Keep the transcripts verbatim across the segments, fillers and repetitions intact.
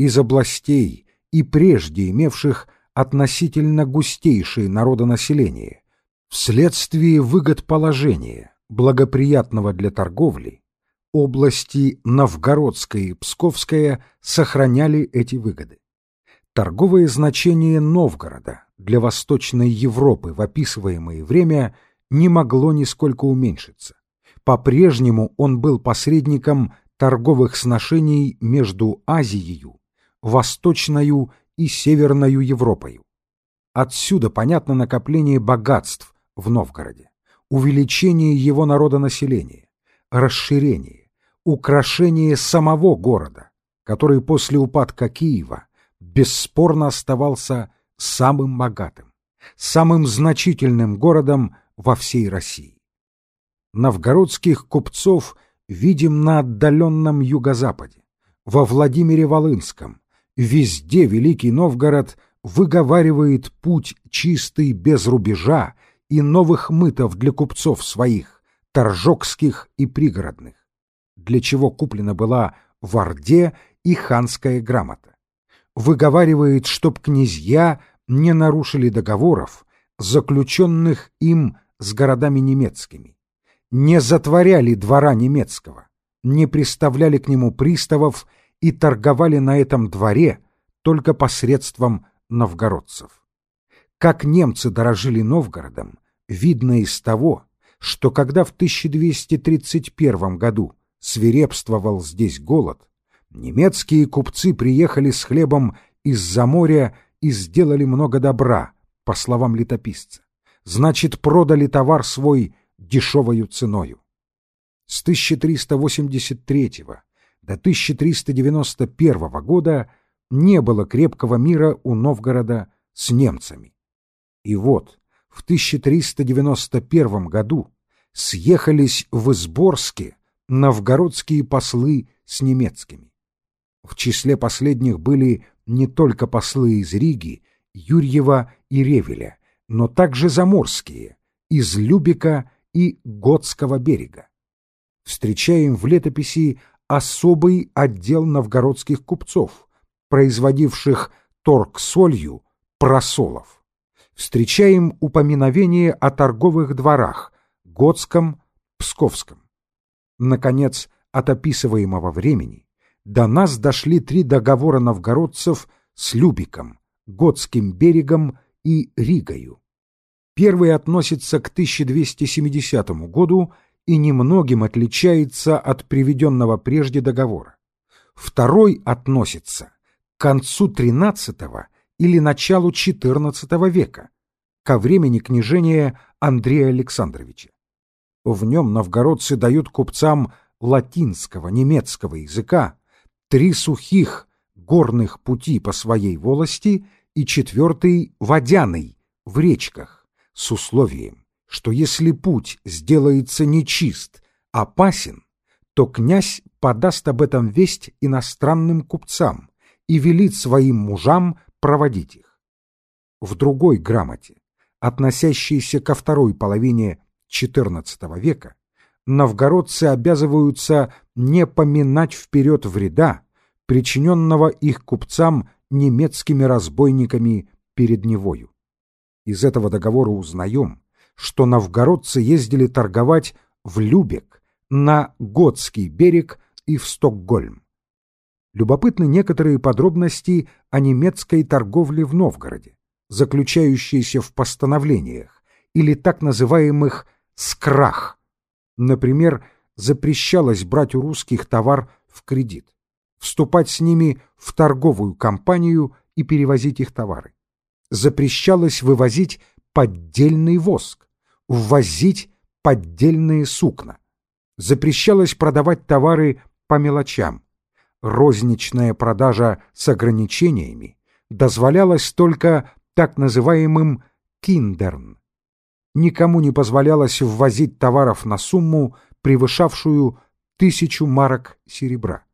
из областей и прежде имевших относительно густейшее народонаселение, вследствие выгод положения, благоприятного для торговли, области Новгородская и Псковская сохраняли эти выгоды. Торговое значение Новгорода для Восточной Европы в описываемое время не могло нисколько уменьшиться. По-прежнему он был посредником торговых сношений между Азией, Восточною и Северною Европою. Отсюда понятно накопление богатств в Новгороде, увеличение его народонаселения, расширение, украшение самого города, который после упадка Киева бесспорно оставался самым богатым, самым значительным городом во всей России. Новгородских купцов видим на отдаленном юго-западе, во Владимире-Волынском. Везде Великий Новгород выговаривает путь чистый без рубежа и новых мытов для купцов своих, торжокских и пригородных, для чего куплена была в Орде и ханская грамота. Выговаривает, чтоб князья не нарушили договоров, заключенных им с городами немецкими, не затворяли двора немецкого, не приставляли к нему приставов и торговали на этом дворе только посредством новгородцев. Как немцы дорожили Новгородом, видно из того, что когда в тысяча двести тридцать первом году свирепствовал здесь голод, немецкие купцы приехали с хлебом из-за моря и сделали много добра, по словам летописца. Значит, продали товар свой дешевою ценою. С тысяча триста восемьдесят третьего до тысяча триста девяносто первого года не было крепкого мира у Новгорода с немцами. И вот в тысяча триста девяносто первом году съехались в Изборске новгородские послы с немецкими. В числе последних были не только послы из Риги, Юрьева и Ревеля, но также заморские, из Любека и Готского берега. Встречаем в летописи особый отдел новгородских купцов, производивших торг солью просолов. Встречаем упоминовение о торговых дворах Готском, Псковском. Наконец, от описываемого времени до нас дошли три договора новгородцев с Любеком, Готским берегом и Ригою. Первый относится к тысяча двести семидесятому году и немногим отличается от приведенного прежде договора. Второй относится к концу тринадцатого или началу четырнадцатого века, ко времени княжения Андрея Александровича. В нем новгородцы дают купцам латинского, немецкого языка три сухих горных пути по своей волости и четвертый водяный в речках, с условием, что если путь сделается нечист, опасен, то князь подаст об этом весть иностранным купцам и велит своим мужам проводить их. В другой грамоте, относящейся ко второй половине четырнадцатого века, новгородцы обязываются не поминать вперед вреда, причиненного их купцам немецкими разбойниками перед Невою. Из этого договора узнаем, что новгородцы ездили торговать в Любек, на Готский берег и в Стокгольм. Любопытны некоторые подробности о немецкой торговле в Новгороде, заключающиеся в постановлениях или так называемых «скрах». Например, запрещалось брать у русских товар в кредит, вступать с ними в торговую компанию и перевозить их товары. Запрещалось вывозить поддельный воск, ввозить поддельные сукна. Запрещалось продавать товары по мелочам. Розничная продажа с ограничениями дозволялась только так называемым киндерн. Никому не позволялось ввозить товаров на сумму, превышавшую тысячу марок серебра.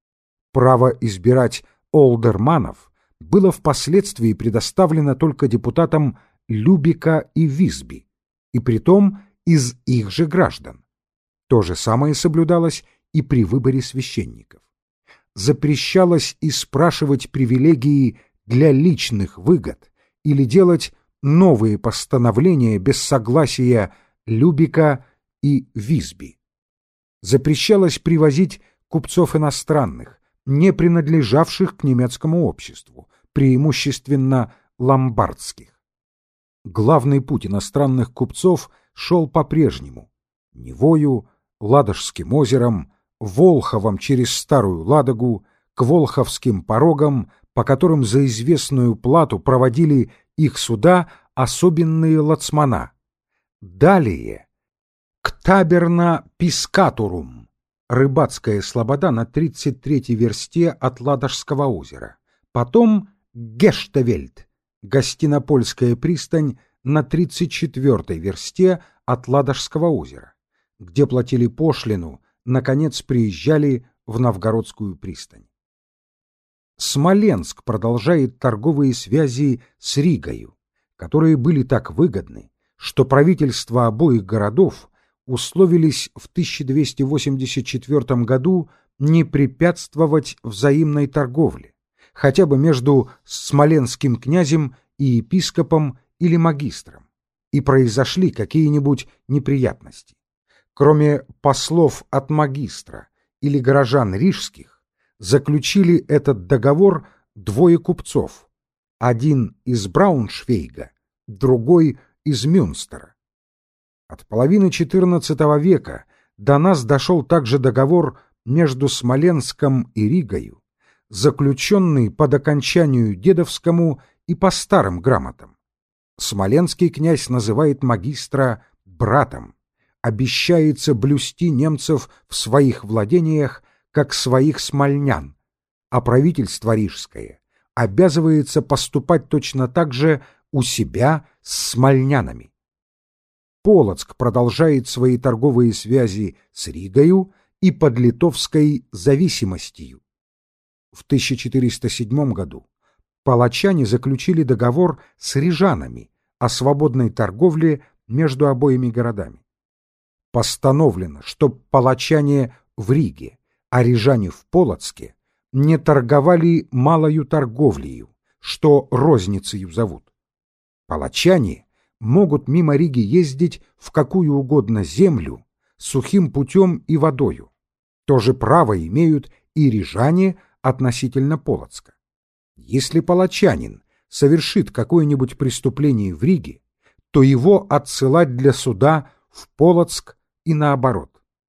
Право избирать олдерманов было впоследствии предоставлено только депутатам Любека и Висби, и притом из их же граждан. То же самое соблюдалось и при выборе священников. запрещалось и спрашивать привилегии для личных выгод или делать новые постановления без согласия Любека и Висби. Запрещалось привозить купцов иностранных, не принадлежавших к немецкому обществу, преимущественно ломбардских. Главный путь иностранных купцов шел по-прежнему — Невою, Ладожским озером, Волховом через Старую Ладогу, к Волховским порогам, по которым за известную плату проводили их суда особенные лоцмана. Далее к Таберна Пискатурум, рыбацкая слобода на тридцать третьей версте от Ладожского озера. Потом Гештевельд, Гостинопольская пристань на тридцать четвёртой версте от Ладожского озера, где платили пошлину, наконец приезжали в Новгородскую пристань. Смоленск продолжает торговые связи с Ригою, которые были так выгодны, что правительства обоих городов условились в тысяча двести восемьдесят четвёртом году не препятствовать взаимной торговле, хотя бы между смоленским князем и епископом или магистром, и произошли какие-нибудь неприятности. Кроме послов от магистра или горожан рижских, заключили этот договор двое купцов, один из Брауншвейга, другой из Мюнстера. От половины четырнадцатого века до нас дошел также договор между Смоленском и Ригою, заключенный под окончанию Дедовскому и по старым грамотам. Смоленский князь называет магистра братом, обещается блюсти немцев в своих владениях, как своих смольнян, а правительство рижское обязывается поступать точно так же у себя с смольнянами. Полоцк продолжает свои торговые связи с Ригою и под литовской зависимостью. В тысяча четыреста седьмом году палачане заключили договор с рижанами о свободной торговле между обоими городами. Постановлено, что палачане в Риге, а рижане в Полоцке не торговали малою торговлею, что розницею зовут. Палачане могут мимо Риги ездить в какую угодно землю сухим путем и водою. То же право имеют и рижане относительно Полоцка. Если палачанин совершит какое-нибудь преступление в Риге, то его отсылать для суда в Полоцк и наоборот.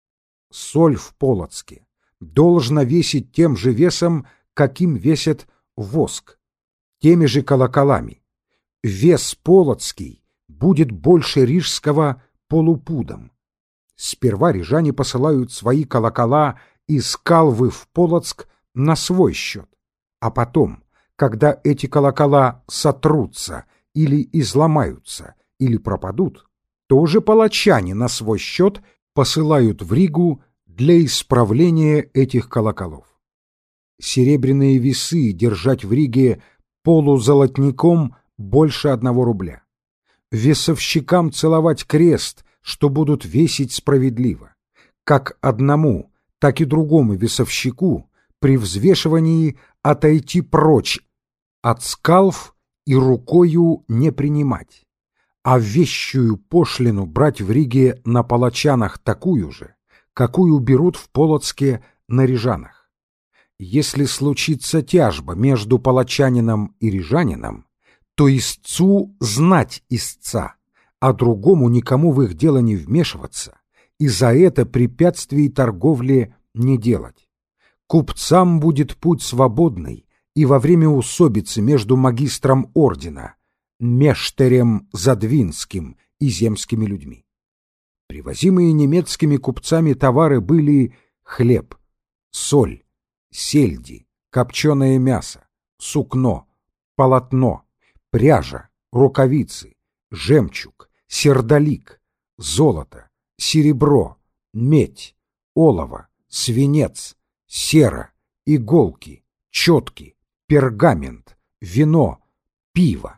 Соль в Полоцке должна весить тем же весом, каким весит воск, теми же колоколами. Вес полоцкий будет больше рижского полупудом. Сперва рижане посылают свои колокола из Калвы в Полоцк на свой счет, а потом, когда эти колокола сотрутся или изломаются, или пропадут, тоже палачане на свой счет посылают в Ригу для исправления этих колоколов. Серебряные весы держать в Риге полузолотником больше одного рубля. Весовщикам целовать крест, что будут весить справедливо. Как одному, так и другому весовщику при взвешивании отойти прочь от скалв и рукою не принимать, а вещую пошлину брать в Риге на палачанах такую же, какую берут в Полоцке на рижанах. Если случится тяжба между палачанином и рижанином, то истцу знать истца, а другому никому в их дело не вмешиваться и за это препятствий торговле не делать. Купцам будет путь свободный и во время усобицы между магистром ордена, Мештерем Задвинским и земскими людьми. Привозимые немецкими купцами товары были хлеб, соль, сельди, копченое мясо, сукно, полотно, пряжа, рукавицы, жемчуг, сердолик, золото, серебро, медь, олово, свинец, сера, иголки, четки, пергамент, вино, пиво.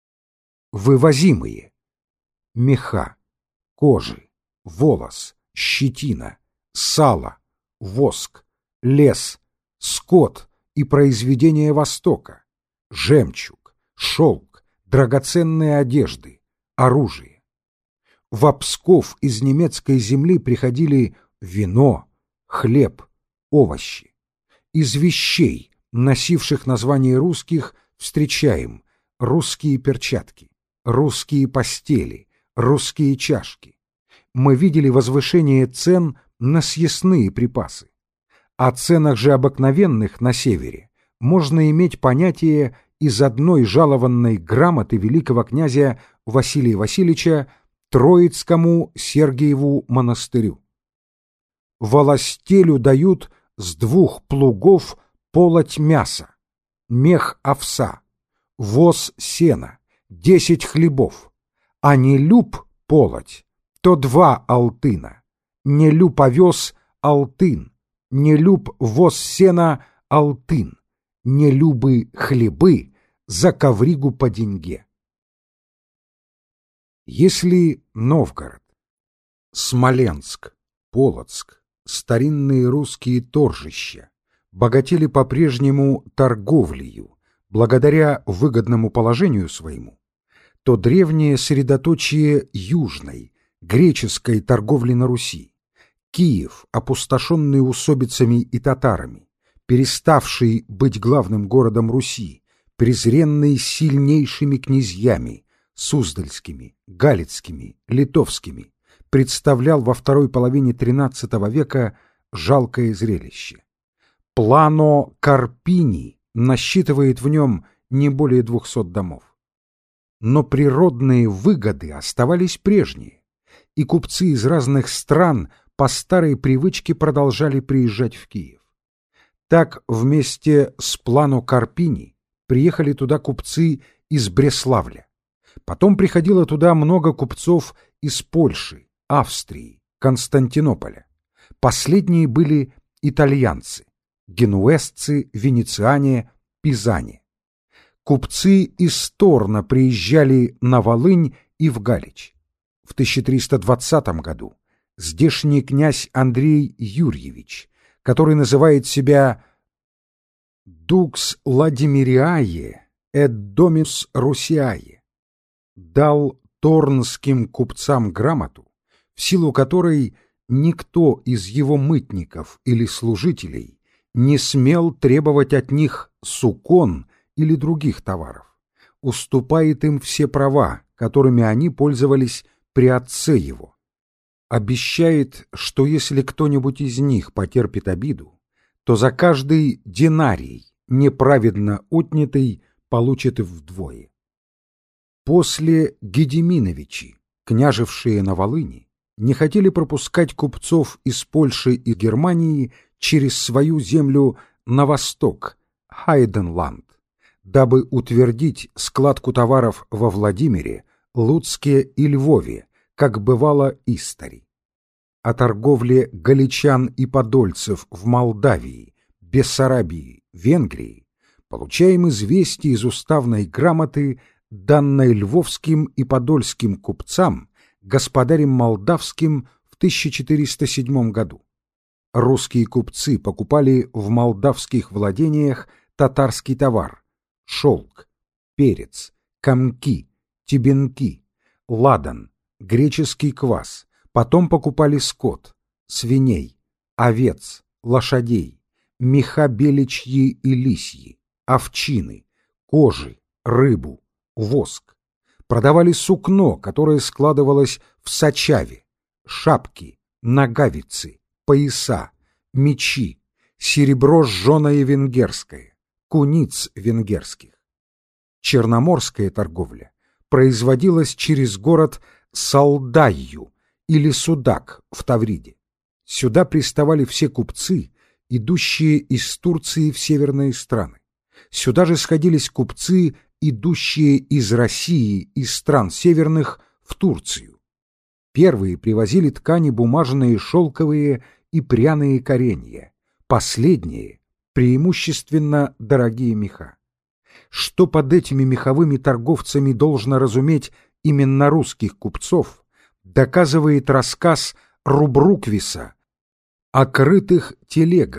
Вывозимые: меха, кожи, волос, щетина, сало, воск, лес, скот и произведения Востока, жемчуг, шелк, драгоценные одежды, оружие. В Псков из немецкой земли приходили вино, хлеб, овощи. Из вещей, носивших название русских, встречаем русские перчатки, русские постели, русские чашки. Мы видели возвышение цен на съестные припасы. О ценах же обыкновенных на севере можно иметь понятие из одной жалованной грамоты великого князя Василия Васильевича Троицкому Сергиеву монастырю. Волостелю дают с двух плугов полоть мяса, мех овса, воз сена, десять хлебов, а не люб полоть, то два алтына, не люб овес алтын, не люб воз сена алтын, не любы хлебы за ковригу по деньге. Если Новгород, Смоленск, Полоцк, старинные русские торжища богатели по-прежнему торговлею благодаря выгодному положению своему, то древнее средоточие южной, греческой торговли на Руси, Киев, опустошенный усобицами и татарами, переставший быть главным городом Руси, презренный сильнейшими князьями, суздальскими, галицкими, литовскими, представлял во второй половине тринадцатого века жалкое зрелище. Плано Карпини насчитывает в нем не более двухсот домов. Но природные выгоды оставались прежние, и купцы из разных стран по старой привычке продолжали приезжать в Киев. Так вместе с Плано Карпини приехали туда купцы из Бреславля. Потом приходило туда много купцов из Польши, Австрии, Константинополя. Последние были итальянцы, генуэзцы, венециане, пизане. Купцы из Торна приезжали на Волынь и в Галич. В тысяча триста двадцатом году здешний князь Андрей Юрьевич, который называет себя «Dux Ладимириае et Dominus Rusiae», дал торнским купцам грамоту, в силу которой никто из его мытников или служителей не смел требовать от них сукон или других товаров, уступает им все права, которыми они пользовались при отце его. Обещает, что если кто-нибудь из них потерпит обиду, то за каждый динарий, неправедно отнятый, получит вдвое. После Гедеминовичи, княжевшие на Волыни, не хотели пропускать купцов из Польши и Германии через свою землю на восток, Хайденланд, дабы утвердить складку товаров во Владимире, Луцке и Львове, как бывало истори. О торговле галичан и подольцев в Молдавии, Бессарабии, Венгрии получаем известие из уставной грамоты, данной львовским и подольским купцам господарем молдавским в тысяча четыреста седьмом году. Русские купцы покупали в молдавских владениях татарский товар: шелк, перец, камки, тебенки, ладан, греческий квас. Потом покупали скот, свиней, овец, лошадей, меха беличьи и лисьи, овчины, кожи, рыбу, воск. Продавали сукно, которое складывалось в сачаве, шапки, нагавицы, пояса, мечи, серебро жженое венгерское, куниц венгерских. Черноморская торговля производилась через город Салдайю или Судак в Тавриде. Сюда приставали все купцы, идущие из Турции в северные страны. Сюда же сходились купцы, идущие из России и стран северных в Турцию. Первые привозили ткани бумажные, шелковые и пряные коренья, последние — преимущественно дорогие меха. Что под этими меховыми торговцами должно разуметь именно русских купцов, доказывает рассказ Рубруквиса о крытых телегах,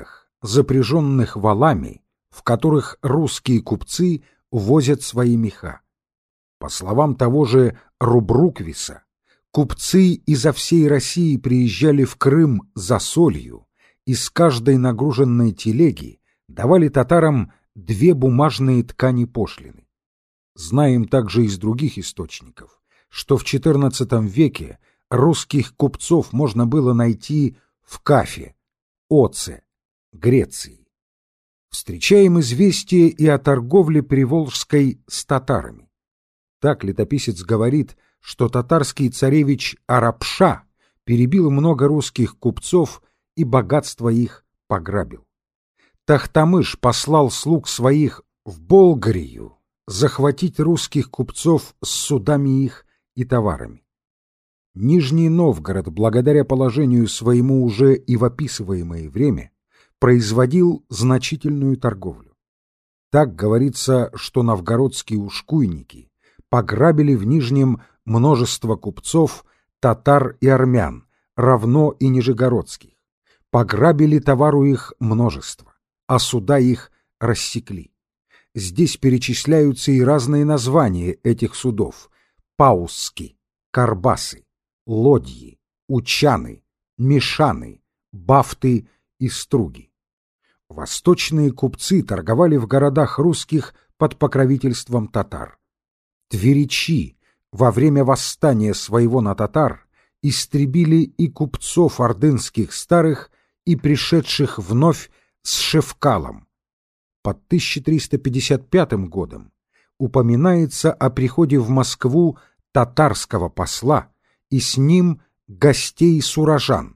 запряженных валами, в которых русские купцы возят свои меха. По словам того же Рубруквиса, купцы изо всей России приезжали в Крым за солью и с каждой нагруженной телеги давали татарам две бумажные ткани пошлины. Знаем также из других источников, что в четырнадцатом веке русских купцов можно было найти в Кафе, Оце, Греции. Встречаем известия и о торговле приволжской с татарами. Так летописец говорит, что татарский царевич Арапша перебил много русских купцов и богатство их пограбил. Тахтамыш послал слуг своих в Болгарию захватить русских купцов с судами их и товарами. Нижний Новгород, благодаря положению своему уже и в описываемое время, производил значительную торговлю. Так говорится, что новгородские ушкуйники пограбили в Нижнем множество купцов, татар и армян, равно и нижегородских. Пограбили товару их множество, а суда их рассекли. Здесь перечисляются и разные названия этих судов: паусски, карбасы, лодьи, учаны, мешаны, бафты и струги. Восточные купцы торговали в городах русских под покровительством татар. Тверичи во время восстания своего на татар истребили и купцов ордынских старых, и пришедших вновь с Шевкалом. Под тысяча триста пятьдесят пятым годом упоминается о приходе в Москву татарского посла и с ним гостей сурожан,